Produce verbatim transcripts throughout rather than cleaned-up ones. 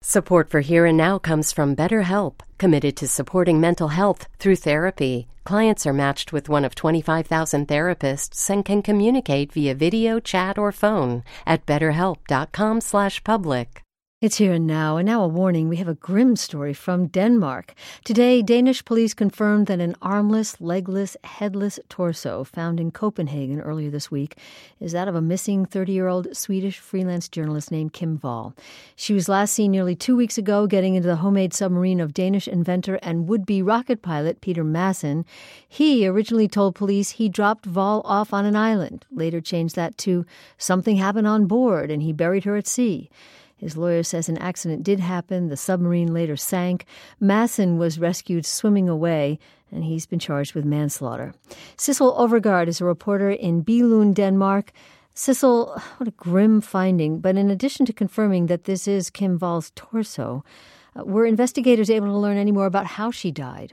Support for Here and Now comes from BetterHelp, committed to supporting mental health through therapy. Clients are matched with one of twenty-five thousand therapists and can communicate via video, chat, or phone at betterhelp.com slash public. It's Here and Now, and now a warning. We have a grim story from Denmark. Today, Danish police confirmed that an armless, legless, headless torso found in Copenhagen earlier this week is that of a missing thirty-year-old Swedish freelance journalist named Kim Wall. She was last seen nearly two weeks ago getting into the homemade submarine of Danish inventor and would-be rocket pilot Peter Madsen. He originally told police he dropped Wall off on an island, later changed that to something happened on board and he buried her at sea. His lawyer says an accident did happen. The submarine later sank. Madsen was rescued swimming away, and he's been charged with manslaughter. Sissel Overgaard is a reporter in Billund, Denmark. Sissel, what a grim finding. But in addition to confirming that this is Kim Wall's torso, uh, were investigators able to learn any more about how she died?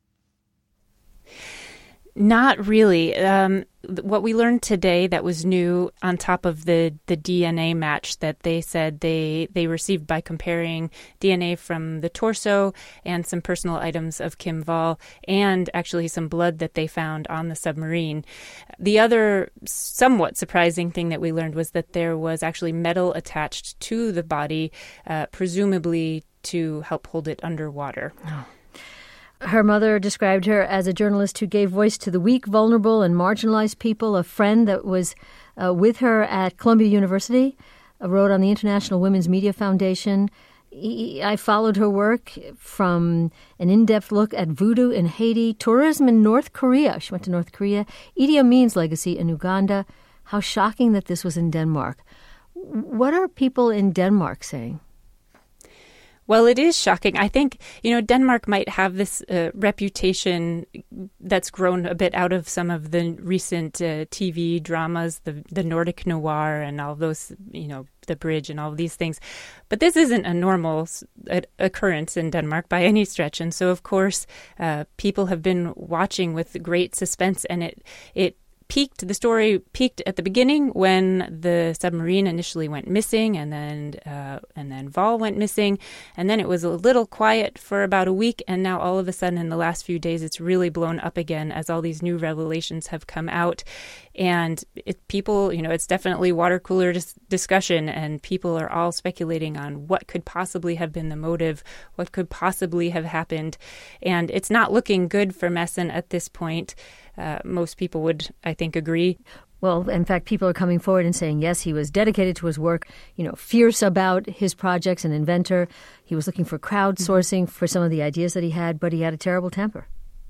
Not really. Um, what we learned today that was new on top of the, the D N A match that they said they, they received by comparing D N A from the torso and some personal items of Kim Wall and actually some blood that they found on the submarine. The other somewhat surprising thing that we learned was that there was actually metal attached to the body, uh, presumably to help hold it underwater. Oh. Her mother described her as a journalist who gave voice to the weak, vulnerable, and marginalized people. A friend that was uh, with her at Columbia University uh, wrote on the International Women's Media Foundation. He, I followed her work from an in-depth look at voodoo in Haiti, tourism in North Korea. She went to North Korea. Idi Amin's legacy in Uganda. How shocking that this was in Denmark. What are people in Denmark saying? Well, it is shocking. I think, you know, Denmark might have this uh, reputation that's grown a bit out of some of the recent uh, T V dramas, the the Nordic noir and all those, you know, The Bridge and all of these things. But this isn't a normal uh, occurrence in Denmark by any stretch. And so, of course, uh, people have been watching with great suspense, and it it peaked, the story peaked at the beginning when the submarine initially went missing, and then uh, and then Wall went missing, and then it was a little quiet for about a week, and now all of a sudden in the last few days it's really blown up again as all these new revelations have come out. And it, people, you know, it's definitely water cooler dis- discussion, and people are all speculating on what could possibly have been the motive, what could possibly have happened, and it's not looking good for Madsen at this point. Uh, most people would, I think, agree. Well, in fact, people are coming forward and saying, yes, he was dedicated to his work, you know, fierce about his projects, an inventor. He was looking for crowdsourcing for some of the ideas that he had, but he had a terrible temper.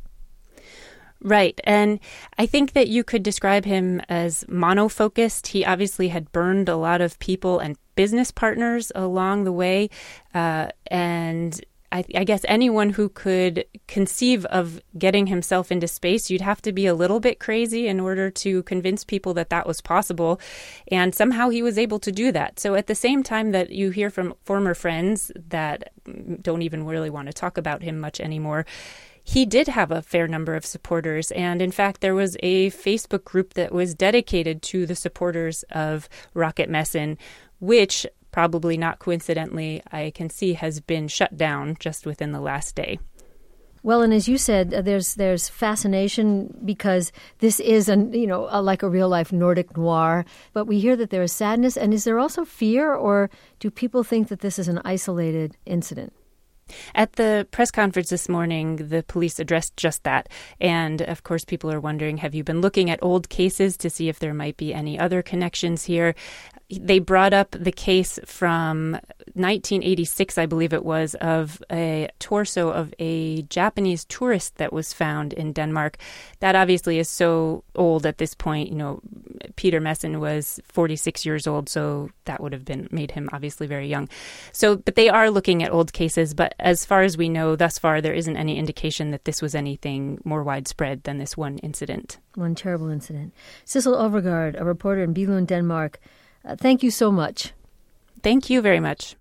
Right. And I think that you could describe him as monofocused. He obviously had burned a lot of people and business partners along the way. Uh, and I, I guess anyone who could conceive of getting himself into space, you'd have to be a little bit crazy in order to convince people that that was possible. And somehow he was able to do that. So at the same time that you hear from former friends that don't even really want to talk about him much anymore, he did have a fair number of supporters. And in fact, there was a Facebook group that was dedicated to the supporters of Rocket Madsen, which probably not coincidentally, I can see has been shut down just within the last day. Well, and as you said, uh, there's there's fascination because this is a, you know a, like a real life Nordic noir. But we hear that there is sadness, and is there also fear, or do people think that this is an isolated incident? At the press conference this morning, the police addressed just that. And of course, people are wondering, have you been looking at old cases to see if there might be any other connections here? They brought up the case from nineteen eighty-six, I believe it was, of a torso of a Japanese tourist that was found in Denmark. That obviously is so old at this point. You know, Peter Madsen was forty-six years old, so that would have been made him obviously very young. So, but they are looking at old cases. But as far as we know, thus far, there isn't any indication that this was anything more widespread than this one incident. One terrible incident. Sissel Overgaard, a reporter in Billund, Denmark. Uh, thank you so much. Thank you very much.